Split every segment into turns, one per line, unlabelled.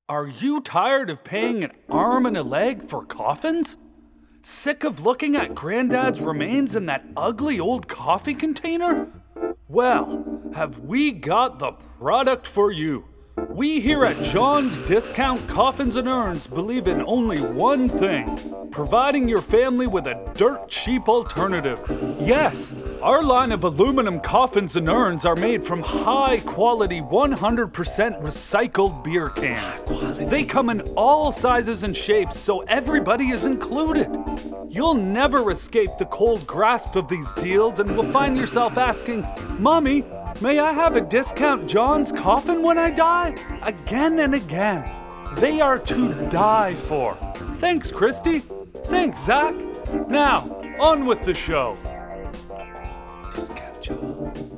Are you tired of paying an arm and a leg for coffins? Sick of looking at Granddad's remains in that ugly old coffee container? Well, have we got the product for you? We here at John's Discount Coffins and Urns believe in only one thing: providing your family with a dirt cheap alternative. Yes, our line of aluminum coffins and urns are made from high quality 100% recycled beer cans. They come in all sizes and shapes, so everybody is included. You'll never escape the cold grasp of these deals and will find yourself asking, "Mommy, may I have a discount John's coffin when I die?" Again and again. They are to die for. Thanks, Christy. Thanks, Zach. Now, on with the show. Discount John's.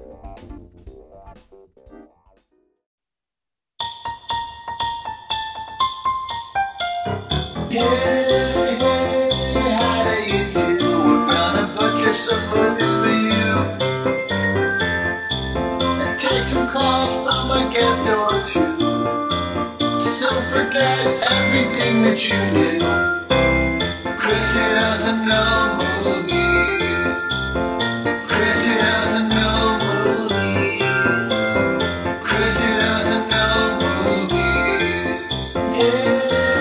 Hey, how do you do? We're gonna butcher some movies for you and take some calls from a guest or two. So forget everything that you knew, 'cause he doesn't know movies. 'Cause he doesn't know movies. 'Cause he doesn't know movies. Yeah.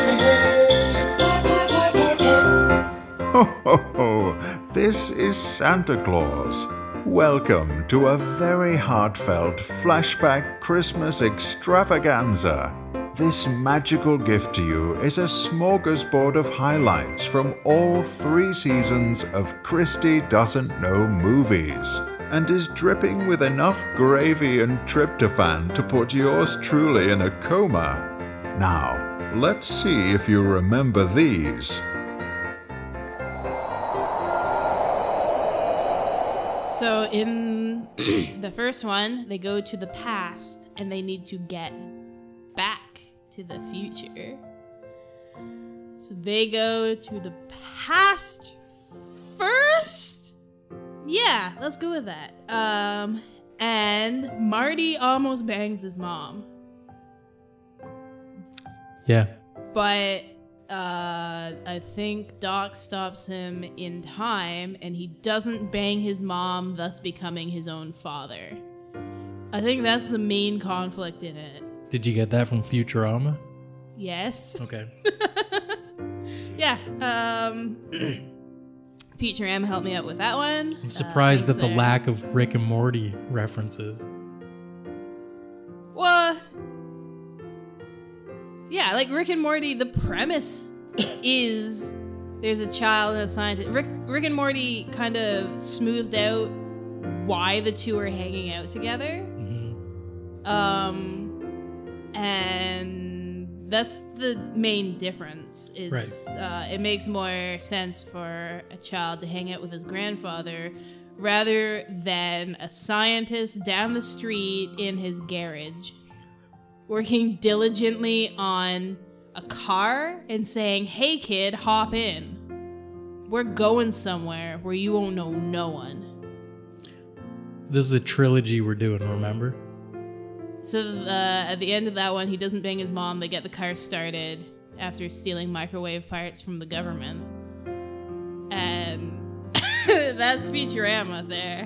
Ho, ho, ho! This is Santa Claus. Welcome to a very heartfelt flashback Christmas extravaganza. This magical gift to you is a smorgasbord of highlights from all 3 seasons of Christy Doesn't Know Movies, and is dripping with enough gravy and tryptophan to put yours truly in a coma. Now, let's see if you remember these.
So in the first one, they go to the past and they need to get back to the future. So they go to the past first? Yeah, let's go with that. And Marty almost bangs his mom.
Yeah.
But I think Doc stops him in time and he doesn't bang his mom, thus becoming his own father. I think that's the main conflict in it.
Did you get that from Futurama?
Yes.
Okay.
Yeah. Futurama helped me out with that one.
I'm surprised at the
thanks,
lack of Rick and Morty references.
Well, yeah, like Rick and Morty, the premise is there's a child and a scientist. Rick and Morty kind of smoothed out why the two are hanging out together. And that's the main difference is
Right.
It makes more sense for a child to hang out with his grandfather rather than a scientist down the street in his garage working diligently on a car and saying, "Hey kid, hop in. We're going somewhere where you won't know no one."
This is a trilogy we're doing, remember?
So at the end of that one, he doesn't bang his mom. They get the car started after stealing microwave parts from the government. And that's Futurama there.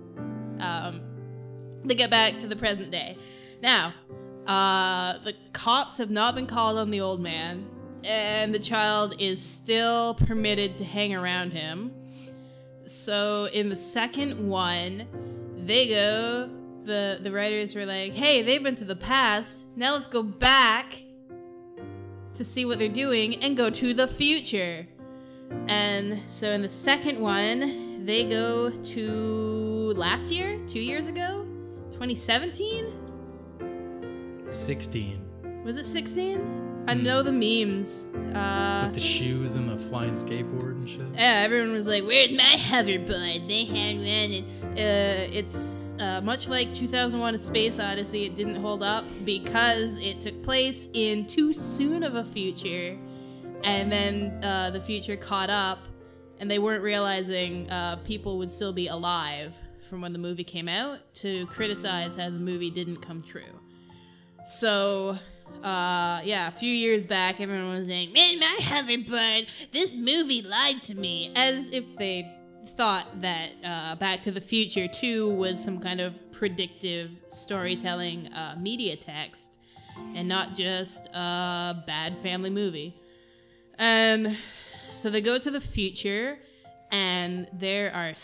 They get back to the present day. Now, the cops have not been called on the old man, and the child is still permitted to hang around him. So in the second one, they go... The writers were like, "Hey, they've been to the past. Now let's go back to see what they're doing and go to the future." And so in the second one, they go to last year, 2 years ago, 2017?
16.
Was it 16? I know the memes.
With the shoes and the flying skateboard and shit.
Yeah, everyone was like, "Where's my hoverboard?" They had one, and it's much like 2001: A Space Odyssey. It didn't hold up because it took place in too soon of a future, and then the future caught up, and they weren't realizing people would still be alive from when the movie came out to criticize how the movie didn't come true. So a few years back, everyone was saying, "Man, my hoverboard, this movie lied to me," as if they thought that Back to the Future 2 was some kind of predictive storytelling media text, and not just a bad family movie. And so they go to the future, and there are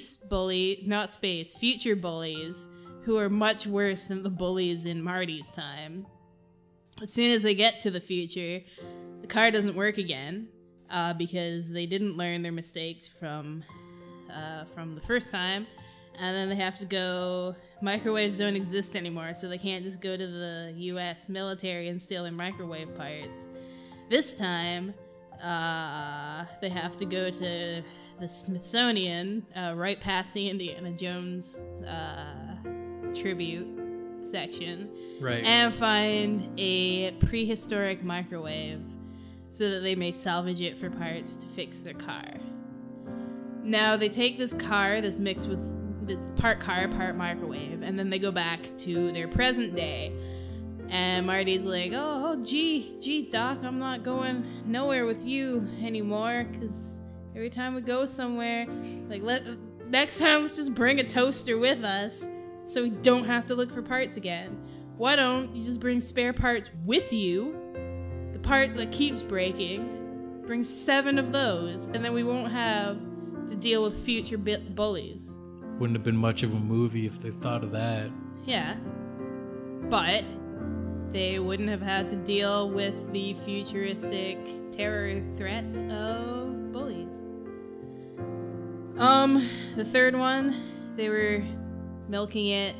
future bullies, who are much worse than the bullies in Marty's time. As soon as they get to the future, the car doesn't work again, because they didn't learn their mistakes from the first time, and then they have to go. Microwaves don't exist anymore, so they can't just go to the U.S. military and steal their microwave parts. This time, they have to go to the Smithsonian, right past the Indiana Jones tribute section,
Right.
and find a prehistoric microwave so that they may salvage it for parts to fix their car. Now they take this car that's mixed with this part car, part microwave, and then they go back to their present day. And Marty's like, gee, Doc, I'm not going nowhere with you anymore, because every time we go somewhere, like, next time let's just bring a toaster with us so we don't have to look for parts again. Why don't you just bring spare parts with you, the part that keeps breaking, bring 7 of those, and then we won't have to deal with future bullies.
Wouldn't have been much of a movie if they thought of that.
Yeah, but they wouldn't have had to deal with the futuristic terror threats of bullies. The third one, they were milking it.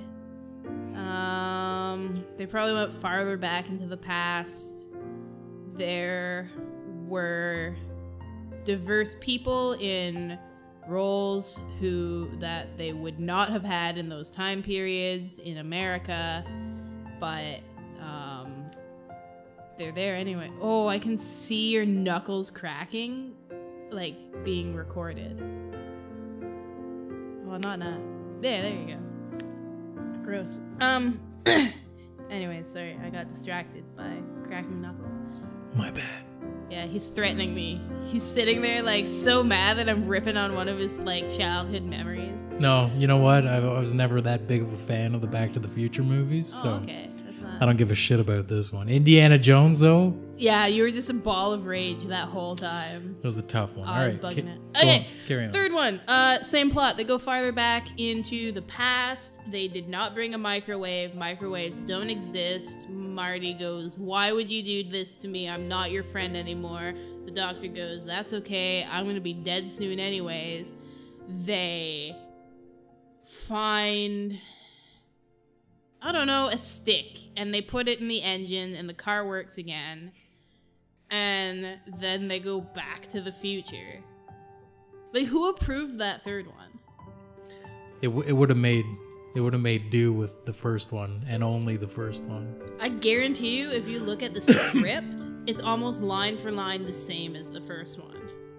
They probably went farther back into the past. There were diverse people in roles that they would not have had in those time periods in America, but they're there anyway. Oh, I can see your knuckles cracking, like being recorded. Well, not. There you go. Gross. Anyway, sorry, I got distracted by cracking knuckles.
My bad.
Yeah, he's threatening me. He's sitting there, like, so mad that I'm ripping on one of his, like, childhood memories.
No, you know what? I was never that big of a fan of the Back to the Future movies, so
Okay. That's not...
I don't give a shit about this one. Indiana Jones, though,
Yeah, you were just a ball of rage that whole time.
it was a tough one.
I was
All right,
bugging it.
go
Okay,
on, carry on.
third one. Same plot. They go farther back into the past. They did not bring a microwave. Microwaves don't exist. Marty goes, "Why would you do this to me? I'm not your friend anymore." The doctor goes, "That's okay. I'm gonna be dead soon anyways." They find, I don't know, a stick, and they put it in the engine, and the car works again. And then they go back to the future. Like, who approved that third one?
It would have made do with the first one and only the first one.
I guarantee you, if you look at the script, it's almost line for line the same as the first one.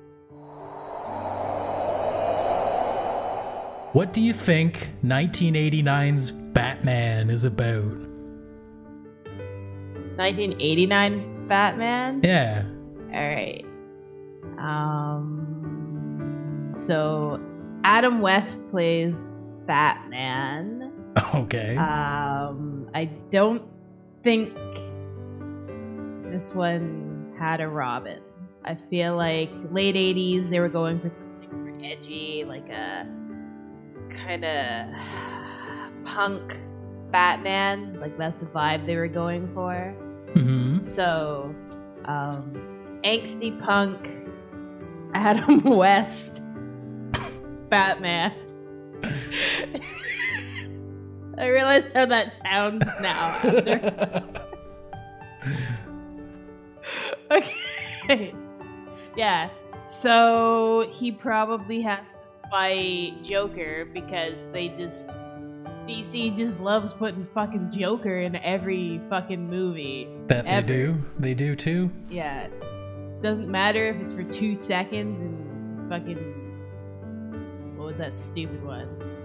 What do you think 1989's Batman is about?
1989 Batman?
Yeah.
Alright. So Adam West plays Batman.
Okay.
I don't think this one had a Robin. I feel like late 80s they were going for something more edgy, like a kind of punk Batman. Like that's the vibe they were going for.
Mm-hmm.
So, angsty punk Adam West Batman. I realize how that sounds now. Okay. Yeah. So he probably has to fight Joker because DC just loves putting fucking Joker in every fucking movie.
That
ever.
they do. They do too.
Yeah. Doesn't matter if it's for 2 seconds and fucking... What was that stupid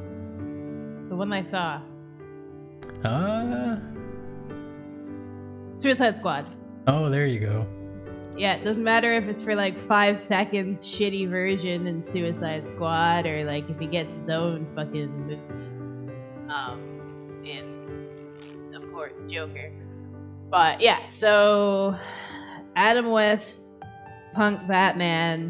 one? The one I saw. Suicide Squad.
Oh, there you go.
Yeah, it doesn't matter if it's for like 5 seconds, shitty version in Suicide Squad, or like if he gets his own fucking movie. In, of course, Joker. But yeah, so Adam West, punk Batman,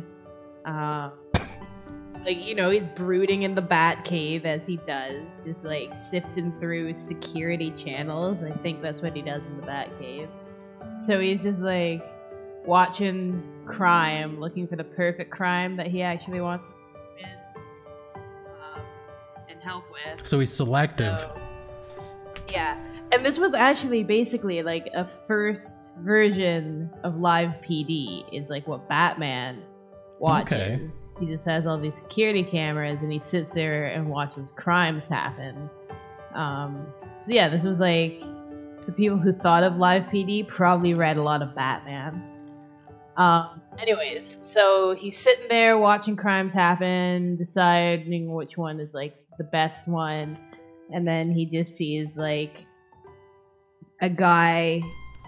like, you know, he's brooding in the Batcave as he does, just like sifting through security channels. I think that's what he does in the Batcave. So he's just like watching crime, looking for the perfect crime that he actually wants to win and help with.
So he's selective.
So, yeah. And this was actually basically like a first version of Live PD, is like what Batman watches.
Okay.
He just has all these security cameras and he sits there and watches crimes happen. So yeah, this was like, the people who thought of Live PD probably read a lot of Batman. Anyways, so he's sitting there watching crimes happen, deciding which one is like the best one, and then he just sees like a guy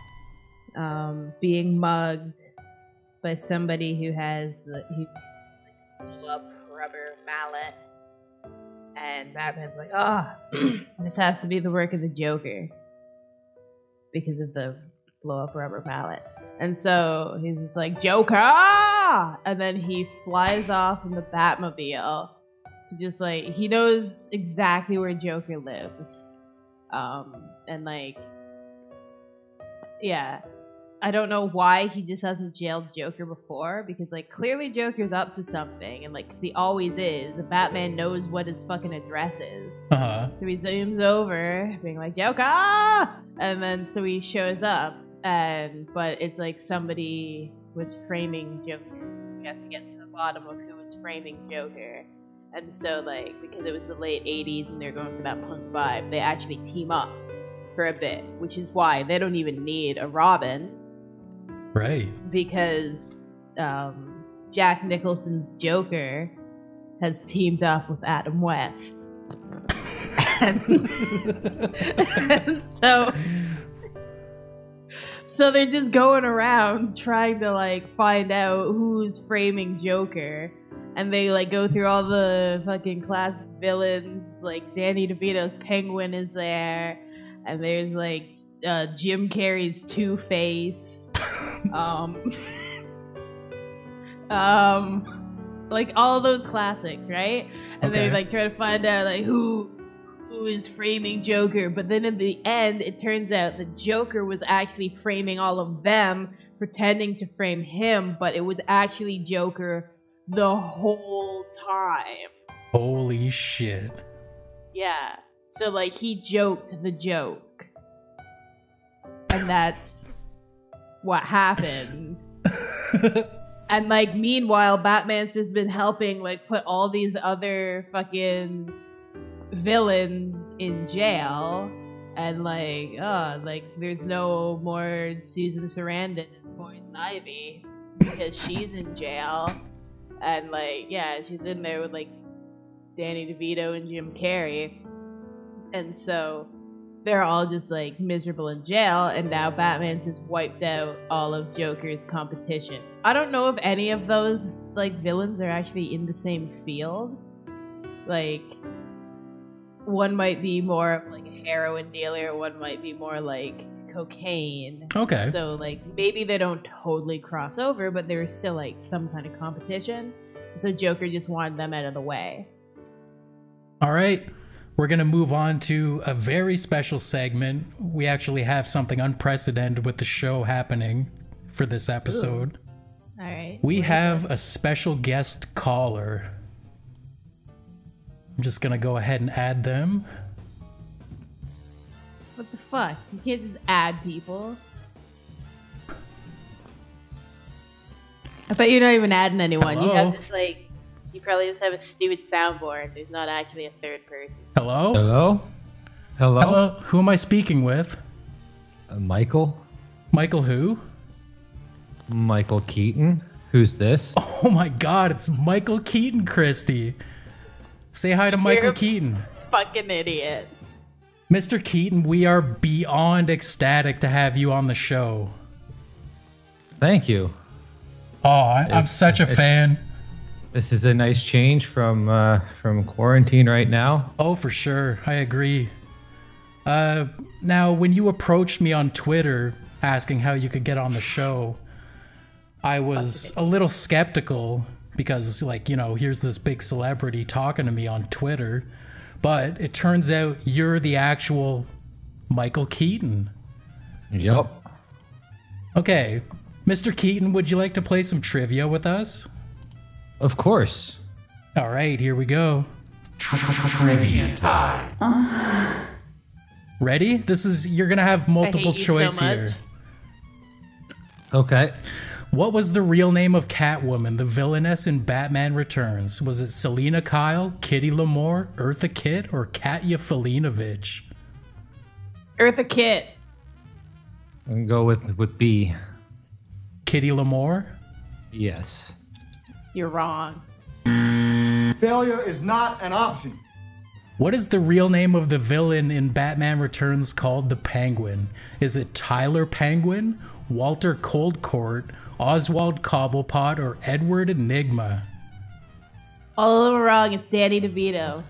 being mugged by somebody who has blow up rubber mallet, and Batman's like, this has to be the work of the Joker because of the blow up rubber mallet. And so he's just like, Joker! And then he flies off in the Batmobile to just like, he knows exactly where Joker lives. And like, yeah, I don't know why he just hasn't jailed Joker before, because like clearly Joker's up to something, and like, cause he always is. The Batman knows what his fucking address is.
Uh-huh.
So he zooms over, being like, Joker! And then so he shows up, but it's like somebody was framing Joker. He has to get to the bottom of who was framing Joker. And so like, because it was the late 80s and they're going for that punk vibe, they actually team up for a bit, which is why they don't even need a Robin.
Right.
Because Jack Nicholson's Joker has teamed up with Adam West. and so they're just going around trying to like find out who's framing Joker. And they like go through all the fucking classic villains, like Danny DeVito's Penguin is there. And there's like Jim Carrey's Two-Face, like all those classics, right? And
Okay.
they like try to find out like who is framing Joker, but then in the end, it turns out the Joker was actually framing all of them, pretending to frame him, but it was actually Joker the whole time.
Holy shit.
Yeah. So, like, he joked the joke. And that's what happened. And, like, meanwhile, Batman's just been helping, like, put all these other fucking villains in jail. And, like, there's no more Susan Sarandon and Poison Ivy because she's in jail. And, like, yeah, she's in there with, like, Danny DeVito and Jim Carrey. And so they're all just like miserable in jail, and now Batman's just wiped out all of Joker's competition. I don't know if any of those like villains are actually in the same field. Like, one might be more of like a heroin dealer, one might be more like cocaine.
Okay.
So like maybe they don't totally cross over, but there's still like some kind of competition. So Joker just wanted them out of the way.
All right. We're going to move on to a very special segment. We actually have something unprecedented with the show happening for this episode.
All right.
We have a special guest caller. I'm just going to go ahead and add them.
What the fuck? You can't just add people. I bet you're not even adding anyone.
Hello?
You have just like, you probably just have a stupid soundboard. There's not actually a third person.
Hello?
Hello? Hello?
Hello? Who am I speaking with?
Michael?
Michael who?
Michael Keaton? Who's this?
Oh my god, it's Michael Keaton, Christy. Say hi to Michael
You're a
Keaton.
Fucking idiot.
Mr. Keaton, we are beyond ecstatic to have you on the show.
Thank you.
Oh, I'm such a fan.
This is a nice change from quarantine right now.
Oh, for sure. I agree. Now, when you approached me on Twitter asking how you could get on the show, I was a little skeptical because, like, you know, here's this big celebrity talking to me on Twitter. But it turns out you're the actual Michael Keaton.
Yep.
Okay. Mr. Keaton, would you like to play some trivia with us?
Of course.
All right, here we go.
Trivia time.
Ready? You're gonna have multiple
I hate you so
choice
much.
here.
Okay.
What was the real name of Catwoman, the villainess in Batman Returns? Was it Selina Kyle, Kitty Lamore, Eartha Kitt, or Katya Felinovich?
Eartha Kitt.
I'm gonna go with B.
Kitty Lamore?
Yes.
You're wrong.
Failure is not an option.
What is the real name of the villain in Batman Returns called the Penguin? Is it Tyler Penguin, Walter Coldcourt, Oswald Cobblepot, or Edward Enigma?
All over wrong. It's Danny DeVito.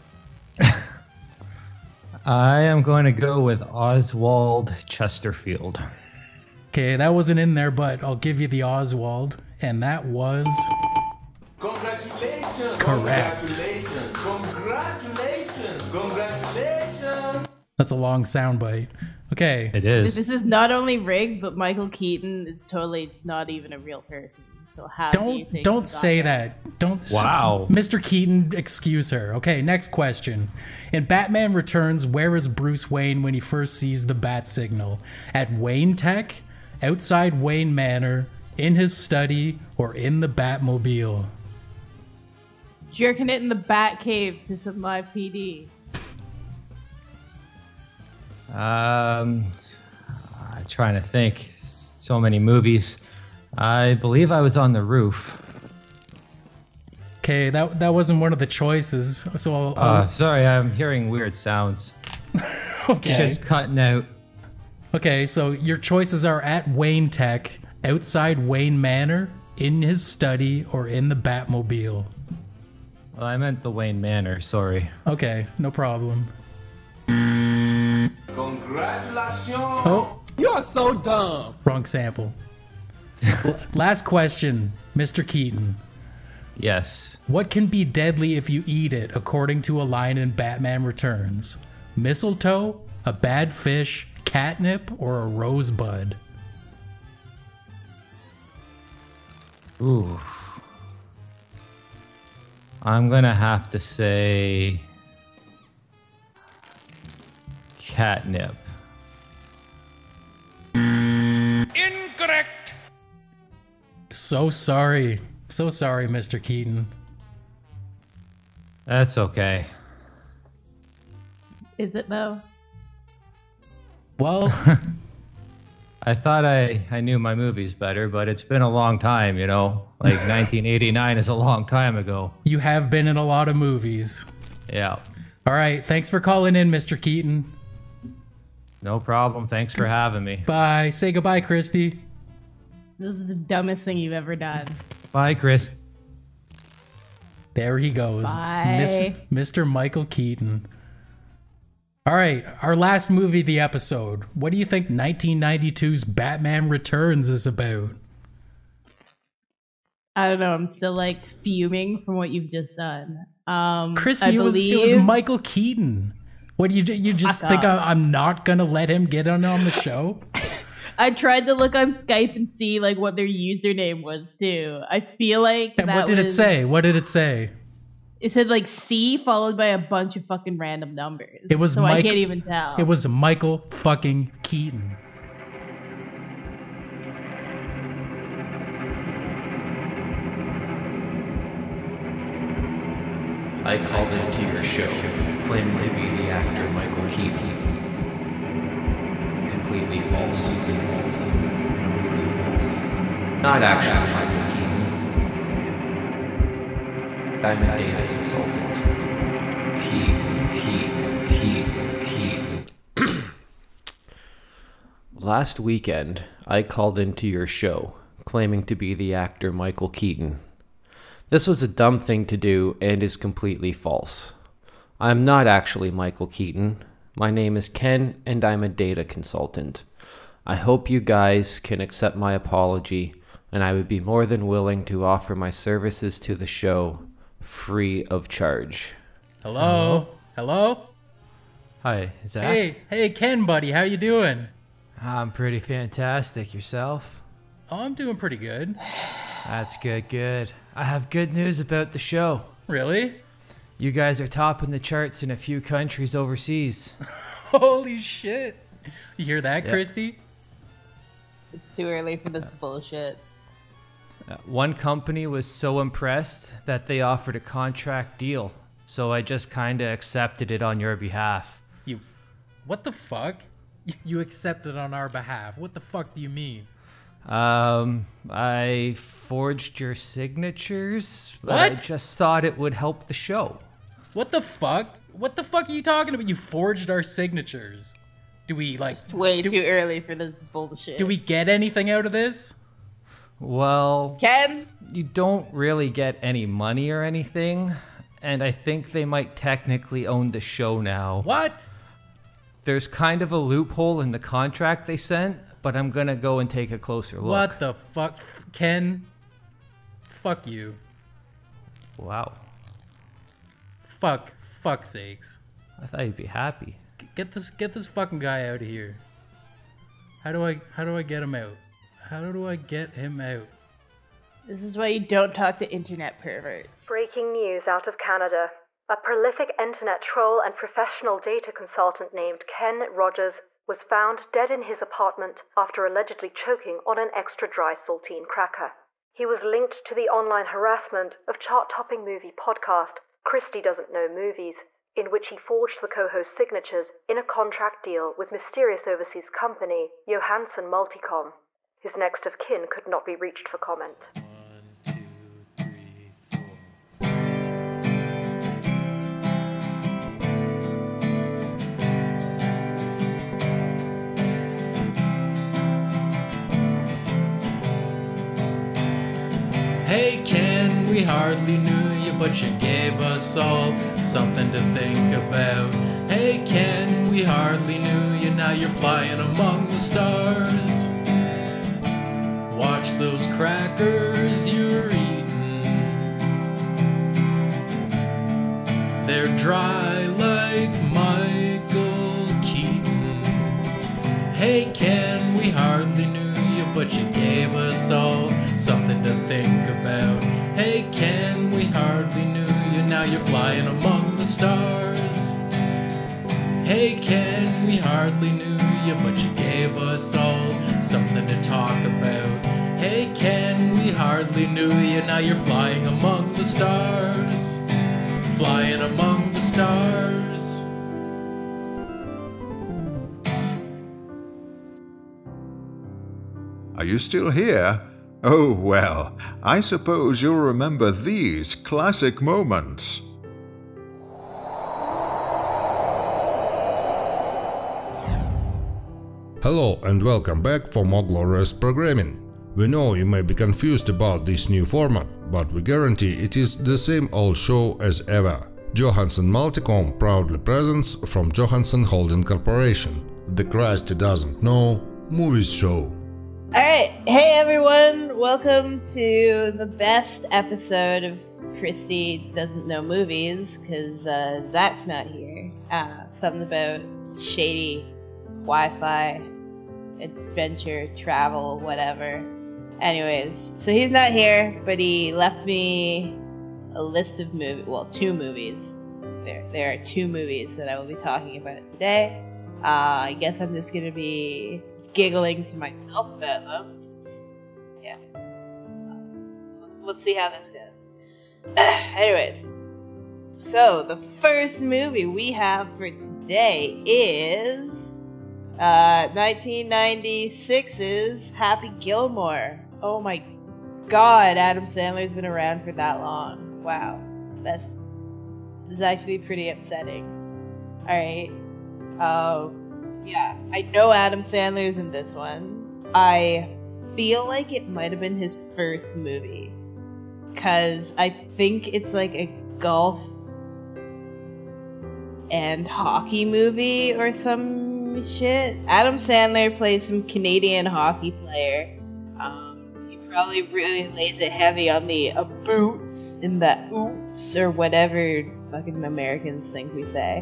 I am going to go with Oswald Chesterfield.
Okay, that wasn't in there, but I'll give you the Oswald, and that was
Congratulations!
correct.
Congratulations! Congratulations! Congratulations!
That's a long soundbite. Okay,
It is.
This is not only rigged, but Michael Keaton is totally not even a real person. So how do you think
don't
he got
say
there?
that. Don't.
Wow.
Mr. Keaton, excuse her. Okay, next question. In Batman Returns, where is Bruce Wayne when he first sees the bat signal? At Wayne Tech, outside Wayne Manor, in his study, or in the Batmobile?
Jerking it in the Bat Cave to some live PD.
I'm trying to think. So many movies. I believe I was on the roof.
Okay, that wasn't one of the choices. So I'll
Sorry, I'm hearing weird sounds.
okay.
Shit's cutting out.
Okay, so your choices are at Wayne Tech, outside Wayne Manor, in his study, or in the Batmobile.
Well, I meant the Wayne Manor. Sorry.
Okay, no problem.
Congratulations!
Oh,
You are so dumb.
wrong sample. Last question, Mr. Keaton.
Yes.
What can be deadly if you eat it, according to a line in Batman Returns? Mistletoe, a bad fish, catnip, or a rosebud?
Ooh. I'm gonna have to say catnip.
Incorrect!
So sorry. So sorry, Mr. Keaton.
That's okay.
Is it though?
Well,
I thought I knew my movies better, but it's been a long time, you know? Like 1989 is a long time ago.
you have been in a lot of movies.
Yeah.
All right, thanks for calling in, Mr. Keaton.
No problem. Thanks for having me.
Bye. Say goodbye, Christy.
This is the dumbest thing you've ever done.
Bye, Chris.
There he goes.
Bye.
Mr. Michael Keaton. All right, our last movie of the episode. What do you think 1992's Batman Returns is about?
I don't know. I'm still like fuming from what you've just done.
Christy,
I
it was
believe
Michael Keaton. What do you just
Fuck
think
off.
I'm not gonna let him get on the show?
I tried to look on Skype and see like what their username was too. I feel like
And
that
what did it
was-
say? What did it say?
It said like C followed by a bunch of fucking random numbers.
It was
so I
Mike-
can't even tell.
It was Michael fucking Keaton.
I called into your show, claiming to be the actor Michael Keaton. Completely false. Not actually Michael Keaton. I'm a data consultant. Keaton. Last weekend, I called into your show, claiming to be the actor Michael Keaton. This was a dumb thing to do and is completely false. I'm not actually Michael Keaton. My name is Ken, and I'm a data consultant. I hope you guys can accept my apology, and I would be more than willing to offer my services to the show free of charge.
Hello? Hello?
Hi, Zach.
Hey, Ken, buddy, how you doing?
I'm pretty fantastic. Yourself?
Oh, I'm doing pretty good.
That's good. I have good news about the show.
Really?
You guys are topping the charts in a few countries overseas.
Holy shit. You hear that,
Yep.
Christy?
It's too early for this bullshit.
One company was so impressed that they offered a contract deal, so I just kinda accepted it on your behalf.
What the fuck? You accepted on our behalf. What the fuck do you mean?
I forged your signatures. But I
What?
just thought it would help the show.
What the fuck? What the fuck are you talking about? You forged our signatures. Do we, like...
It's way too early for this bullshit.
Do we get anything out of this?
Well,
Ken?
you don't really get any money or anything, and I think they might technically own the show now.
What?
There's kind of a loophole in the contract they sent, but I'm gonna go and take a closer look.
What the fuck? Ken? Fuck you.
Wow.
Fuck sakes.
I thought you'd be happy.
Get this fucking guy out of here. How do I get him out? How do I get him out?
This is why you don't talk to internet perverts.
Breaking news out of Canada. A prolific internet troll and professional data consultant named Ken Rogers was found dead in his apartment after allegedly choking on an extra dry saltine cracker. He was linked to the online harassment of chart-topping movie podcast Christy Doesn't Know Movies, in which he forged the co-host signatures in a contract deal with mysterious overseas company Johansson Multicom. His next of kin could not be reached for comment.
Hey Ken, we hardly knew you, but you gave us all something to think about. Hey Ken, we hardly knew you, now you're flying among the stars. Watch those crackers you're eating. They're dry like Michael Keaton. Hey Ken, we hardly knew you, but you gave us all something to think about. Hey Ken, we hardly knew you, now you're flying among the stars. Hey Ken, we hardly knew you, but you gave us all something to talk about. Hey Ken, we hardly knew you, now you're flying among the stars. Flying among the stars.
Are you still here? Oh well, I suppose you'll remember these classic moments.
Hello and welcome back for more glorious programming. We know you may be confused about this new format, but we guarantee it is the same old show as ever. Johansson Multicom proudly presents from Johansson Holding Corporation, the Christy Doesn't Know Movies Show.
Alright, hey everyone, welcome to the best episode of Christy Doesn't Know Movies, because Zach's not here. Something about shady Wi-Fi, adventure, travel, whatever. Anyways, so he's not here, but he left me a list of movies, well, 2 movies. There are 2 movies that I will be talking about today. I guess I'm just gonna be giggling to myself about them. Yeah. Let's see how this goes. Anyways, so the first movie we have for today is 1996's Happy Gilmore. Oh my god, Adam Sandler's been around for that long. Wow. This is actually pretty upsetting. Alright. Yeah, I know Adam Sandler's in this one. I feel like it might have been his first movie. Because I think it's like a golf and hockey movie or some shit. Adam Sandler plays some Canadian hockey player. He probably really lays it heavy on the boots and the oots or whatever fucking Americans think we say.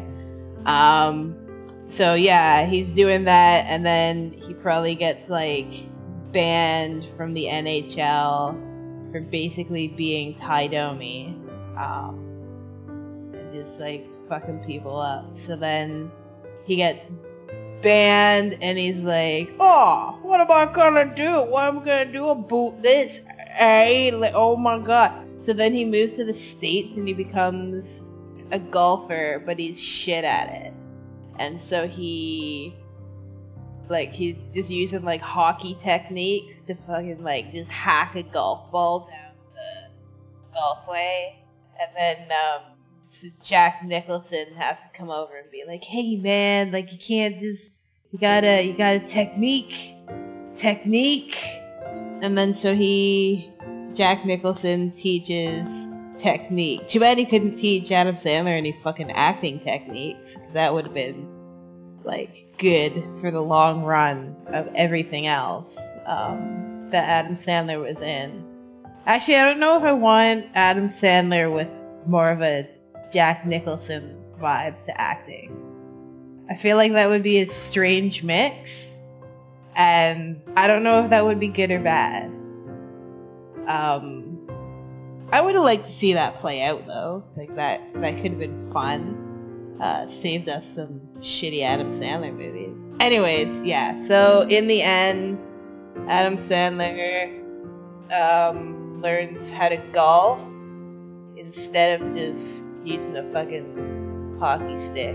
So yeah, he's doing that, and then he probably gets like banned from the NHL for basically being Ty Domi, and just like fucking people up. So then he gets banned, and he's like, "Oh, what am I gonna do? What am I gonna do about this? Hey, like, oh my god!" So then he moves to the States, and he becomes a golfer, but he's shit at it. And so he's just using like hockey techniques to fucking like just hack a golf ball down the golfway. And then so Jack Nicholson has to come over and be like, "Hey man, like you can't just, you gotta technique. And then so Jack Nicholson teaches technique. Too bad he couldn't teach Adam Sandler any fucking acting techniques, because that would have been like good for the long run of everything else that Adam Sandler was in. Actually, I don't know if I want Adam Sandler with more of a Jack Nicholson vibe to acting. I feel like that would be a strange mix, and I don't know if that would be good or bad. I would have liked to see that play out though. Like that could have been fun. Saved us some shitty Adam Sandler movies. Anyways, yeah, so in the end, Adam Sandler learns how to golf instead of just using a fucking hockey stick.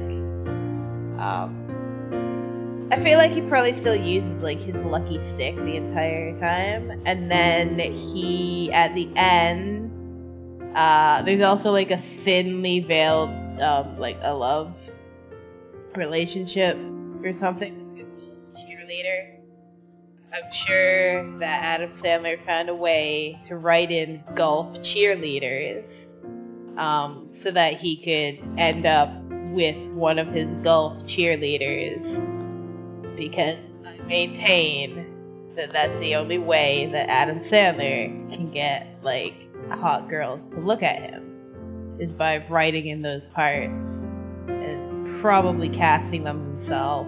I feel like he probably still uses like his lucky stick the entire time, and then he, at the end, there's also like a thinly veiled like a love relationship or something with a cheerleader. I'm sure that Adam Sandler found a way to write in golf cheerleaders so that he could end up with one of his golf cheerleaders, because I maintain that that's the only way that Adam Sandler can get like hot girls to look at him, is by writing in those parts and probably casting them himself.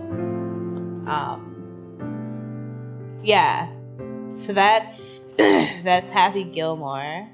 Yeah, so that's that's Happy Gilmore.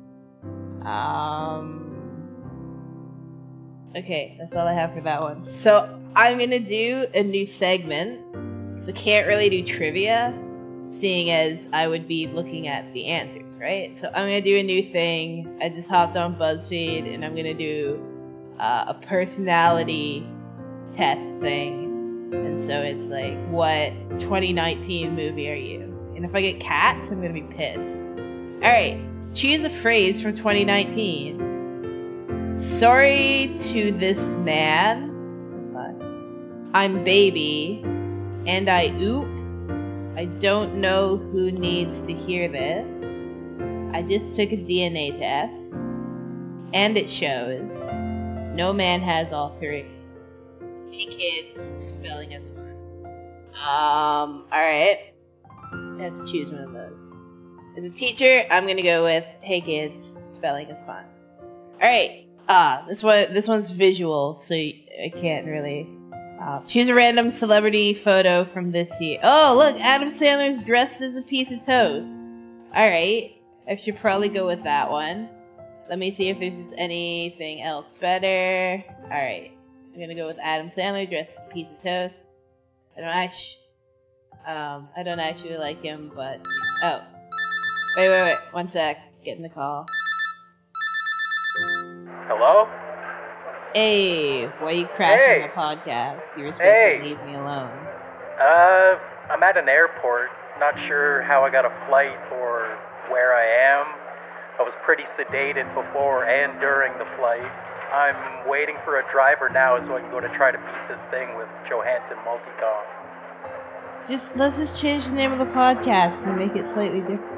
Okay, that's all I have for that one. So I'm gonna do a new segment, because I can't really do trivia, seeing as I would be looking at the answers, right? So I'm gonna do a new thing. I just hopped on BuzzFeed, and I'm gonna do a personality test thing. And so it's like, what 2019 movie are you? And if I get cats, I'm gonna be pissed. Alright, choose a phrase from 2019. Sorry to this man. I'm baby. And I oop. I don't know who needs to hear this. I just took a DNA test. And it shows no man has all three. Hey kids, spelling is fun. Alright. I have to choose one of those. As a teacher, I'm gonna go with hey kids, spelling is fun. Alright. This one's visual, so I can't really choose a random celebrity photo from this year. Oh, look, Adam Sandler's dressed as a piece of toast. Alright, I should probably go with that one. Let me see if there's just anything else better. Alright, I'm gonna go with Adam Sandler dressed as a piece of toast. I don't actually like him, but... Oh. Wait. 1 sec. Getting the call.
Hello?
Hey, why are you crashing the podcast? You were supposed to leave me alone.
I'm at an airport. Not sure how I got a flight or where I am. I was pretty sedated before and during the flight. I'm waiting for a driver now so I can go to try to beat this thing with Johansson Multicom.
let's just change the name of the podcast and make it slightly different.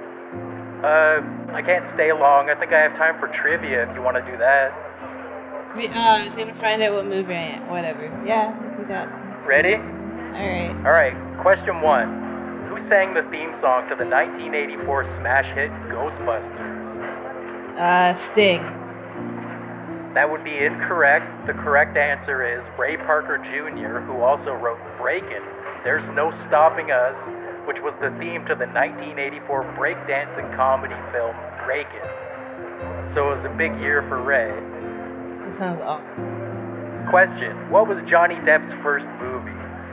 I can't stay long. I think I have time for trivia if you want to do that.
I was gonna find out what movie I am. Whatever. Yeah, we got.
Ready?
Alright.
Alright, question 1. Who sang the theme song to the 1984 smash hit Ghostbusters?
Sting.
That would be incorrect. The correct answer is Ray Parker Jr., who also wrote Breakin', There's No Stopping Us, which was the theme to the 1984 breakdancing comedy film Breakin'. So it was a big year for Ray.
That sounds awful.
Question, what was Johnny Depp's first movie?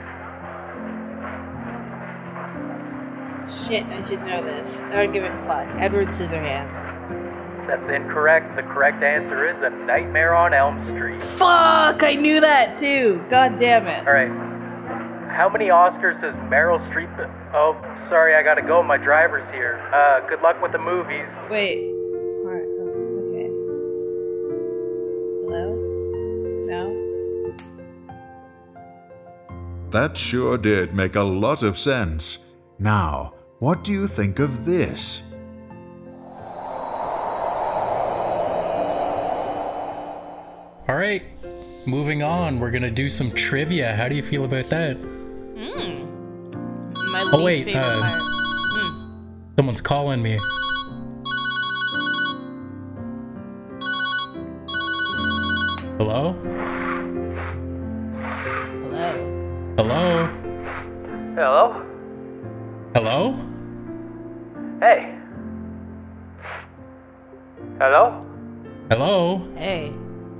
Shit, I should know this. I don't give a fuck. Edward Scissorhands.
That's incorrect. The correct answer is A Nightmare on Elm Street.
Fuck! I knew that too! God damn it.
Alright. How many Oscars has Meryl Streep... Oh, sorry, I gotta go. My driver's here. Good luck with the movies.
Wait. Alright, okay. Hello? No?
That sure did make a lot of sense. Now, what do you think of this?
All right, moving on. We're gonna do some trivia. How do you feel about that?
My
Oh
least
wait,
favorite part.
someone's calling me. Hello?
Hello?
Hello?
Hello?
Hello?
Hey. Hello?
Hello?
Hey.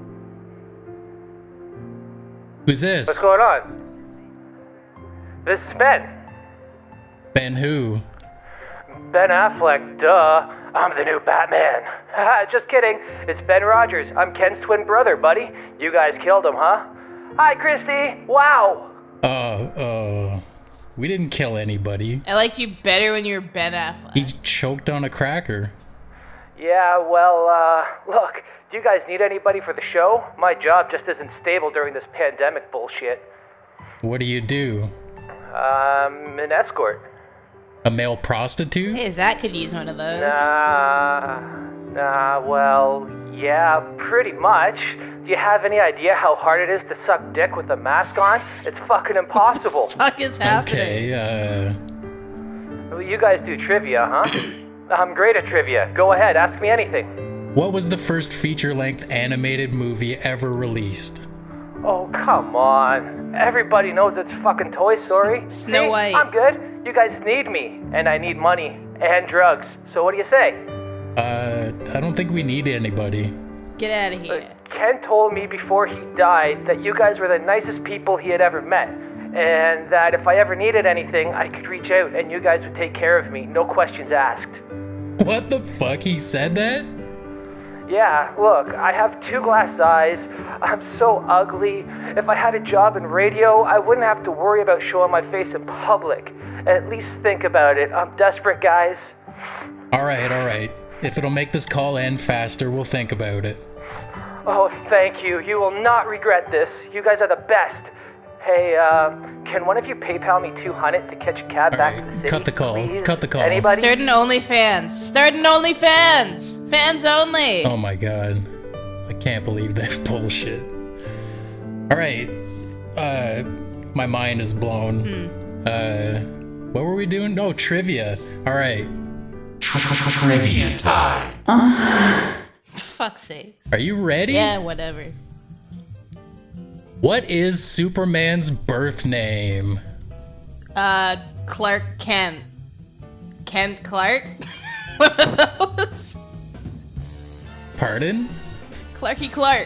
Who's this?
What's going on? This is Ben.
Ben who?
Ben Affleck, duh. I'm the new Batman. Just kidding. It's Ben Rogers. I'm Ken's twin brother, buddy. You guys killed him, huh? Hi, Christy. Wow.
We didn't kill anybody.
I liked you better when you were Ben Affleck.
He choked on a cracker.
Yeah, well, look, do you guys need anybody for the show? My job just isn't stable during this pandemic bullshit.
What do you do?
An escort.
A male prostitute?
Hey, Zach could use one of those.
Well, yeah, pretty much. Do you have any idea how hard it is to suck dick with a mask on? It's fucking impossible.
Fuck is happening?
Okay,
Well, you guys do trivia, huh? I'm great at trivia. Go ahead, ask me anything.
what was the first feature-length animated movie ever released?
Oh, come on. Everybody knows it's fucking Toy Story.
Snow
See?
White.
I'm good. You guys need me. And I need money. And drugs. So what do you say?
I don't think we need anybody.
Get out of here.
Ken told me before he died that you guys were the nicest people he had ever met. And that if I ever needed anything, I could reach out and you guys would take care of me. No questions asked.
What the fuck? He said that?
Yeah, look, I have 2 glass eyes. I'm so ugly. If I had a job in radio, I wouldn't have to worry about showing my face in public. At least think about it. I'm desperate, guys.
Alright. If it'll make this call end faster, we'll think about it.
Oh, thank you. You will not regret this. You guys are the best. Hey, can one of you PayPal me $200 to catch a cab back to the city?
Cut the call.
Please?
Cut the call.
Anybody?
Start an OnlyFans. Fans only.
Oh my god. I can't believe that bullshit. Alright. My mind is blown. What were we doing? No, trivia. Alright.
Trivia time.
Fuck's sakes.
Are you ready?
Yeah, whatever.
What is Superman's birth name?
Clark Kent. Kent Clark? One of those?
Pardon?
Clarky Clark.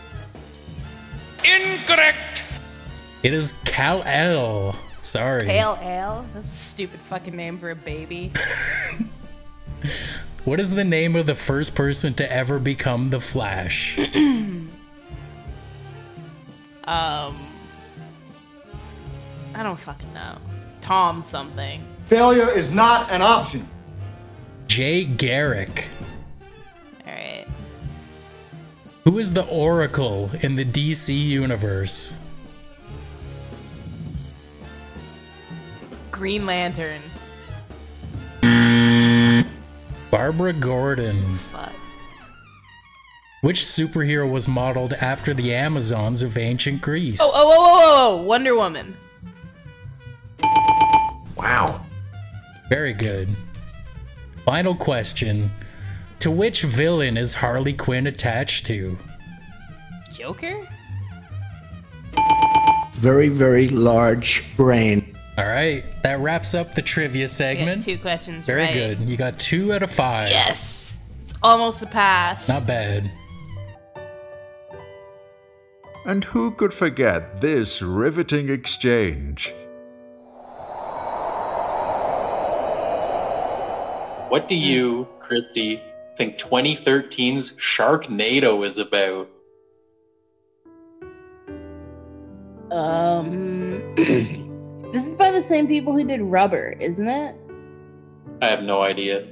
Incorrect! It is Kal-El. Sorry.
Pale Ale? That's a stupid fucking name for a baby.
What is the name of the first person to ever become the Flash?
I don't fucking know. Tom something.
Failure is not an option.
Jay Garrick.
Alright.
Who is the Oracle in the DC universe?
Green Lantern.
Barbara Gordon.
Fuck.
Which superhero was modeled after the Amazons of ancient Greece?
Oh, Wonder Woman.
Wow.
Very good. Final question. To which villain is Harley Quinn attached to?
Joker?
Very, very large brain.
All right, that wraps up the trivia segment.
2 questions
Very
right.
good. You got 2 out of 5.
Yes! It's almost a pass.
Not bad.
And who could forget this riveting exchange?
What do you, Christy, think 2013's Sharknado is about?
This is by the same people who did Rubber, isn't it?
I have no idea.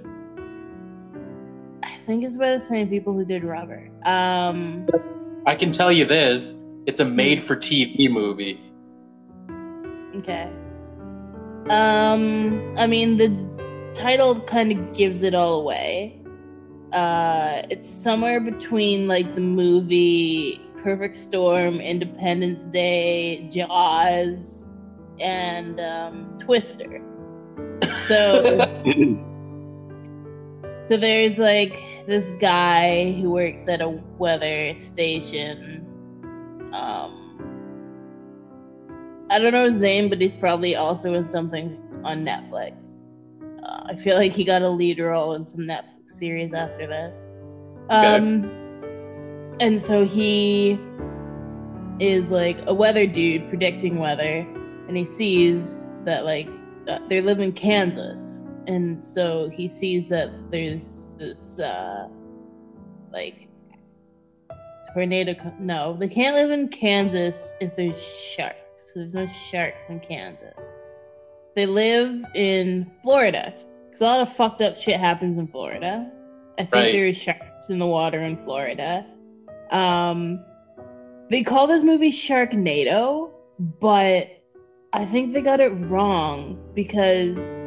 I think it's by the same people who did Rubber.
I can tell you this, it's a made-for-TV movie.
Okay. I mean, the title kind of gives it all away. It's somewhere between, like, the movie Perfect Storm, Independence Day, Jaws, and Twister. So there's like this guy who works at a weather station. I don't know his name, but he's probably also in something on Netflix. I feel like he got a lead role in some Netflix series after this. And so he is like a weather dude predicting weather, and he sees that like they live in Kansas, and so he sees that there's this like tornado. No, they can't live in Kansas if there's sharks. So there's no sharks in Kansas. They live in Florida because a lot of fucked up shit happens in Florida. I think there are sharks in the water in Florida. They call this movie Sharknado, but I think they got it wrong because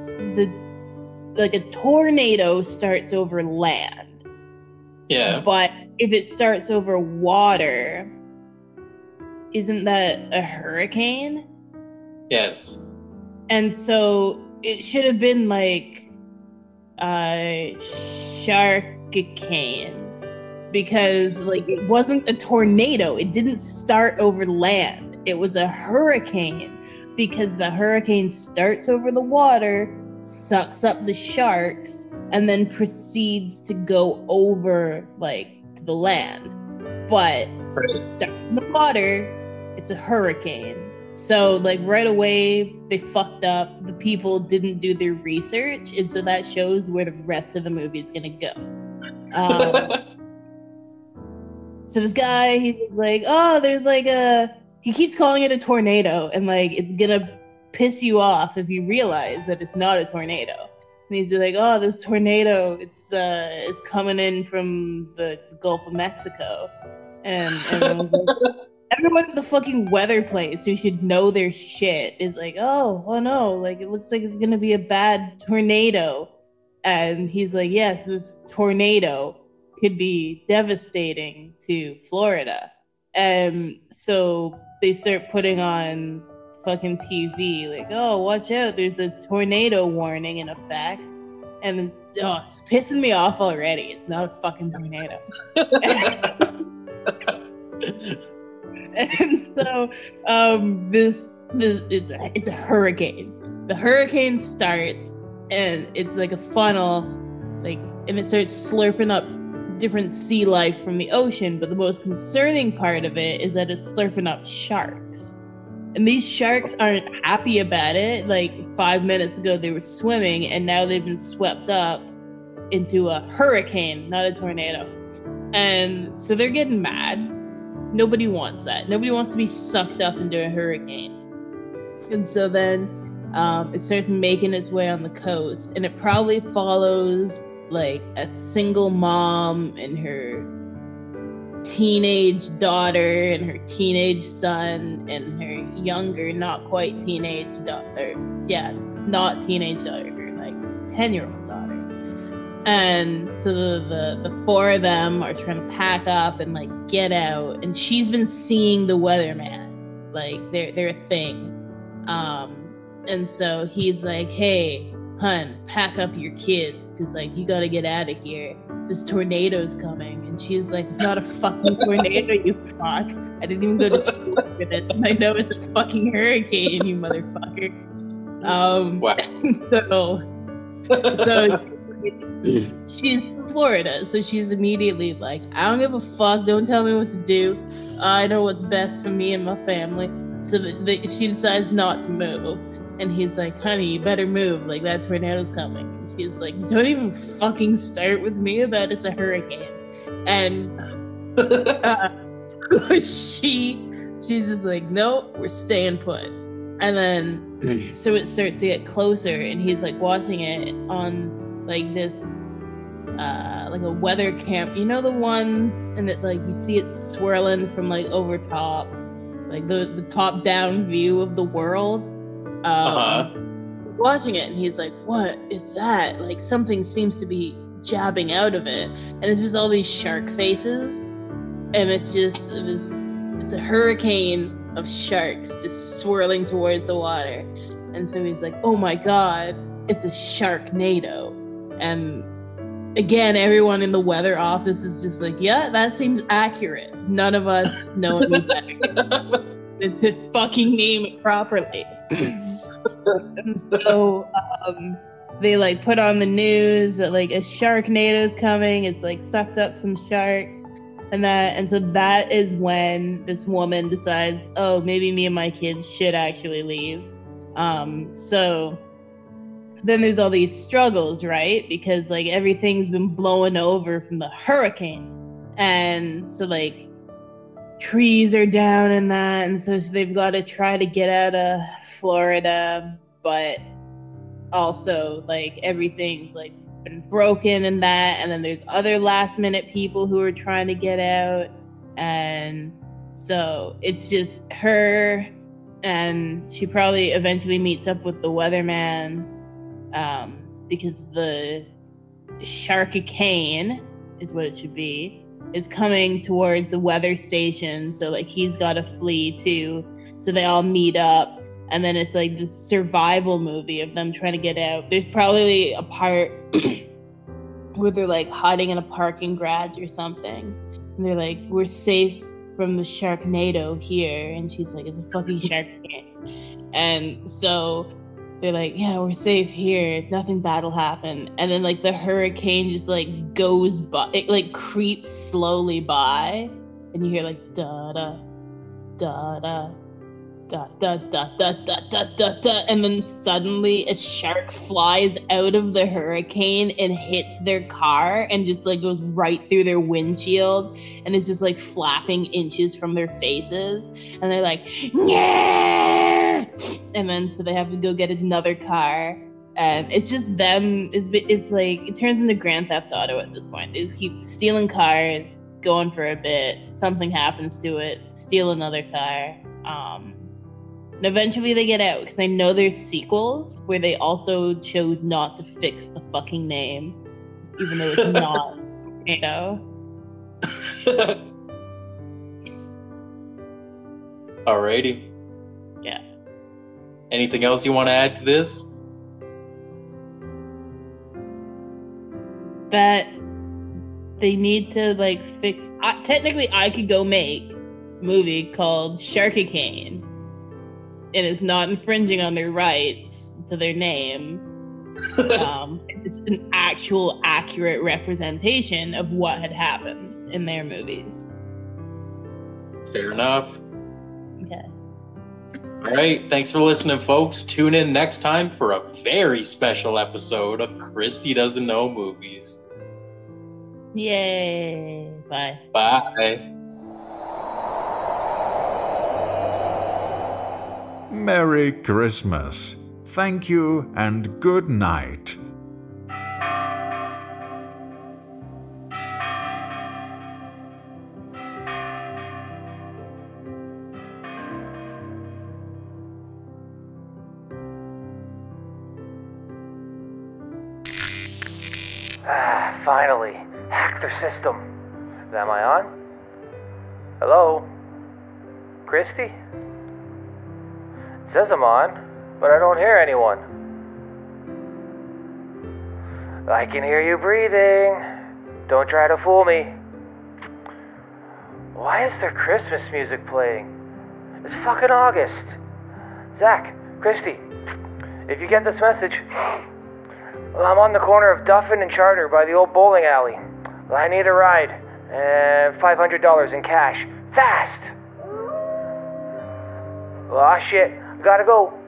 a tornado starts over land.
Yeah.
But if it starts over water, isn't that a hurricane?
Yes.
And so it should have been like a sharkicane. Because, like, it wasn't a tornado. It didn't start over land. It was a hurricane. Because the hurricane starts over the water, sucks up the sharks, and then proceeds to go over, like, to the land. But it starts in the water, it's a hurricane. So, like, right away, they fucked up. The people didn't do their research, and so that shows where the rest of the movie is gonna go. So this guy, he's like, oh, there's like he keeps calling it a tornado, and like it's gonna piss you off if you realize that it's not a tornado. And he's like, oh, this tornado, it's coming in from the Gulf of Mexico. And everyone at the fucking weather place who should know their shit is like, oh no, like it looks like it's gonna be a bad tornado. And he's like, yes, this tornado could be devastating to Florida. And so they start putting on fucking TV, like, oh, watch out, there's a tornado warning in effect. And it's pissing me off already. It's not a fucking tornado. And so this it's a hurricane. The hurricane starts, and it's like a funnel, like, and it starts slurping up different sea life from the ocean, but the most concerning part of it is that it's slurping up sharks. And these sharks aren't happy about it. Like 5 minutes ago they were swimming, and now they've been swept up into a hurricane, not a tornado. And so they're getting mad. Nobody wants that. Nobody wants to be sucked up into a hurricane. And so then it starts making its way on the coast, and it probably follows like a single mom and her teenage daughter and her teenage son and her younger, not quite teenage daughter. Yeah, not teenage daughter, her like 10-year-old daughter. And so the four of them are trying to pack up and like get out. And she's been seeing the weatherman, like they're a thing. And so he's like, "Hey, hun, pack up your kids, cause like you gotta get out of here. This tornado's coming." And she's like, "It's not a fucking tornado, you fuck. I didn't even go to school with it. I know it's a fucking hurricane, you motherfucker."
Wow.
So she's from Florida, so she's immediately like, "I don't give a fuck. Don't tell me what to do. I know what's best for me and my family." So she decides not to move. And he's like, "Honey, you better move. Like, that tornado's coming." And she's like, "Don't even fucking start with me about it's a hurricane." And she's just like, "Nope, we're staying put." And then, so it starts to get closer, and he's like watching it on like this, like a weather camp. You know the ones, and it like you see it swirling from like over top, like the top down view of the world. Watching it, and he's like, "What is that? Like something seems to be jabbing out of it," and it's just all these shark faces, and it's a hurricane of sharks just swirling towards the water. And so he's like, "Oh my god, it's a Sharknado." And again, everyone in the weather office is just like, "Yeah, that seems accurate. None of us know any better to fucking name it properly." And so they like put on the news that like a Sharknado's coming. It's like sucked up some sharks, and so that is when this woman decides, "Oh, maybe me and my kids should actually leave." So then there's all these struggles, right? Because like everything's been blowing over from the hurricane, and so like trees are down and that, and so they've got to try to get out of Florida, but also like everything's like been broken and that, and then there's other last minute people who are trying to get out, and so it's just her, and she probably eventually meets up with the weatherman, because the Sharkicane is what it should be, is coming towards the weather station, so like he's got to flee too. So they all meet up, and then it's like this survival movie of them trying to get out. There's probably a part where they're like hiding in a parking garage or something, and they're like, "We're safe from the Sharknado here," and she's like, "It's a fucking Sharknado." And so they're like, "Yeah, we're safe here. Nothing bad'll happen." And then like the hurricane just like goes by, it like creeps slowly by, and you hear like da da da da da da da da da da da da, and then suddenly a shark flies out of the hurricane and hits their car and just like goes right through their windshield, and it's just like flapping inches from their faces, and they're like, "Yeah!" And then so they have to go get another car, and it's just them. It's like it turns into Grand Theft Auto at this point. They just keep stealing cars, going for a bit, something happens to it, steal another car, and eventually they get out, because I know there's sequels where they also chose not to fix the fucking name, even though it's not, you know.
Alrighty.
Yeah.
Anything else you want to add to this?
That they need to like fix. Technically, I could go make a movie called Sharkicane, and it's not infringing on their rights to their name. It's an actual accurate representation of what had happened in their movies.
Fair enough.
Okay.
All right. Thanks for listening, folks. Tune in next time for a very special episode of Christy Doesn't Know Movies.
Yay. Bye.
Bye.
Merry Christmas. Thank you and good night.
Finally, hacked their system. Am I on? Hello? Christy? It says I'm on, but I don't hear anyone. I can hear you breathing. Don't try to fool me. Why is there Christmas music playing? It's fucking August. Zach, Christy, if you get this message, I'm on the corner of Duffin and Charter by the old bowling alley. I need a ride and $500 in cash. Fast! Aw, shit. Gotta go.